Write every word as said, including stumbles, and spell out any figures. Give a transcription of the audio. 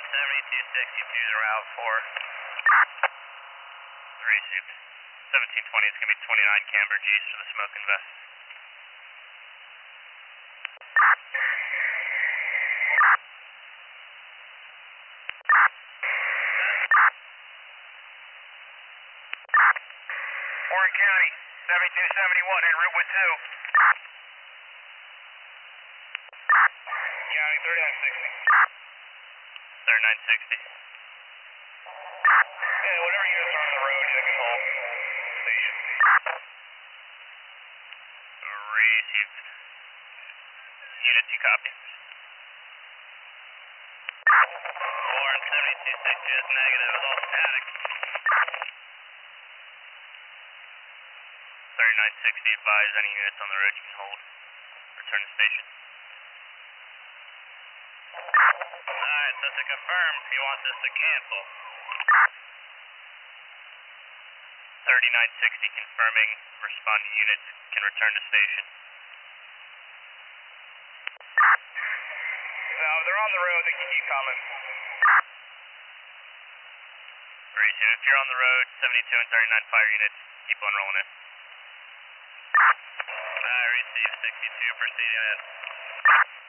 seventy-two sixty, choose route four. Received. seventeen twenty, it's going to be twenty-nine Camber G's for the smoke and vest. Warren County, seventy-two seventy-one, en route with two. County, thirty-nine sixty. thirty-nine sixty. Yeah, whatever units are on the road, you can hold station. Received. Units, you copy. Warren, seventy-two sixty is negative, it's all static. thirty-nine sixty, advise any units on the road you can hold. Return to station. Alright, so to confirm, you want this to cancel. thirty-nine sixty confirming responding units can return to station. No, they're on the road, they can keep coming. Receive, if you're on the road, seventy-two and thirty-nine fire units, keep on rolling in. I receive sixty-two, proceeding in.